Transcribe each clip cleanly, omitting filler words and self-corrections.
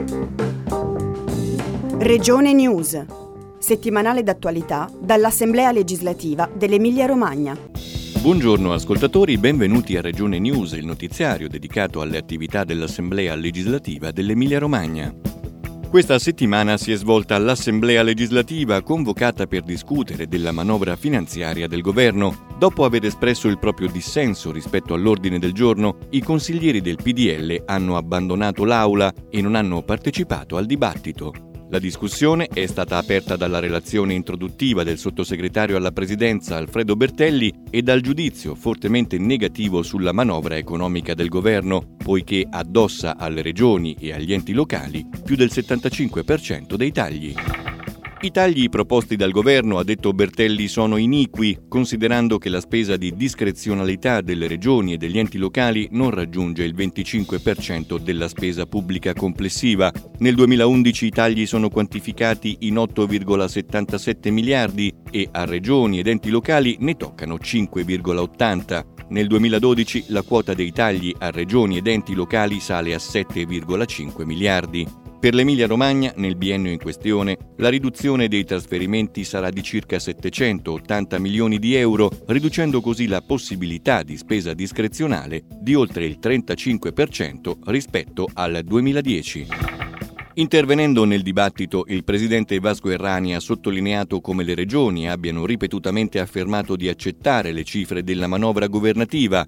Regione News, settimanale d'attualità dall'Assemblea legislativa dell'Emilia-Romagna. Buongiorno ascoltatori, benvenuti a Regione News, il notiziario dedicato alle attività dell'Assemblea legislativa dell'Emilia-Romagna. Questa settimana si è svolta l'Assemblea legislativa convocata per discutere della manovra finanziaria del governo. Dopo aver espresso il proprio dissenso rispetto all'ordine del giorno, i consiglieri del PDL hanno abbandonato l'Aula e non hanno partecipato al dibattito. La discussione è stata aperta dalla relazione introduttiva del sottosegretario alla Presidenza Alfredo Bertelli e dal giudizio fortemente negativo sulla manovra economica del governo, poiché addossa alle regioni e agli enti locali più del 75% dei tagli. I tagli proposti dal governo, ha detto Bertelli, sono iniqui, considerando che la spesa di discrezionalità delle regioni e degli enti locali non raggiunge il 25% della spesa pubblica complessiva. Nel 2011 i tagli sono quantificati in 8,77 miliardi e a regioni ed enti locali ne toccano 5,80. Nel 2012 la quota dei tagli a regioni ed enti locali sale a 7,5 miliardi. Per l'Emilia-Romagna, nel biennio in questione, la riduzione dei trasferimenti sarà di circa 780 milioni di euro, riducendo così la possibilità di spesa discrezionale di oltre il 35% rispetto al 2010. Intervenendo nel dibattito, il presidente Vasco Errani ha sottolineato come le regioni abbiano ripetutamente affermato di accettare le cifre della manovra governativa,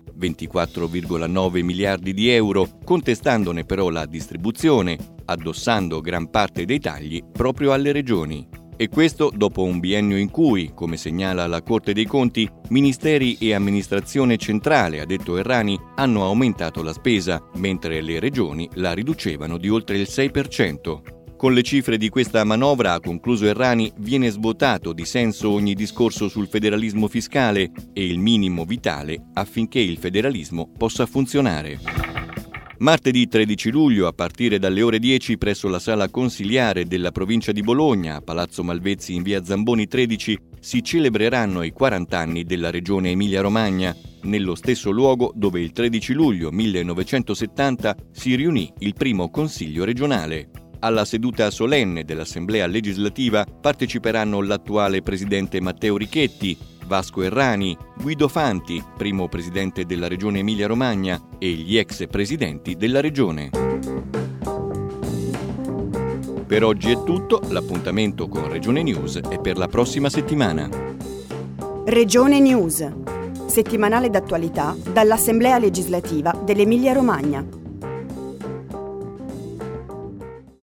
24,9 miliardi di euro, contestandone però la distribuzione, addossando gran parte dei tagli proprio alle regioni. E questo dopo un biennio in cui, come segnala la Corte dei Conti, ministeri e amministrazione centrale, ha detto Errani, hanno aumentato la spesa, mentre le regioni la riducevano di oltre il 6%. Con le cifre di questa manovra, ha concluso Errani, viene svuotato di senso ogni discorso sul federalismo fiscale e il minimo vitale affinché il federalismo possa funzionare. Martedì 13 luglio, a partire dalle ore 10, presso la sala consiliare della provincia di Bologna, a Palazzo Malvezzi in via Zamboni 13, si celebreranno i 40 anni della regione Emilia-Romagna, nello stesso luogo dove il 13 luglio 1970 si riunì il primo consiglio regionale. Alla seduta solenne dell'Assemblea legislativa parteciperanno l'attuale presidente Matteo Richetti, Vasco Errani, Guido Fanti, primo presidente della regione Emilia-Romagna, e gli ex presidenti della regione. Per oggi è tutto, l'appuntamento con Regione News è per la prossima settimana. Regione News, settimanale d'attualità dall'Assemblea legislativa dell'Emilia-Romagna.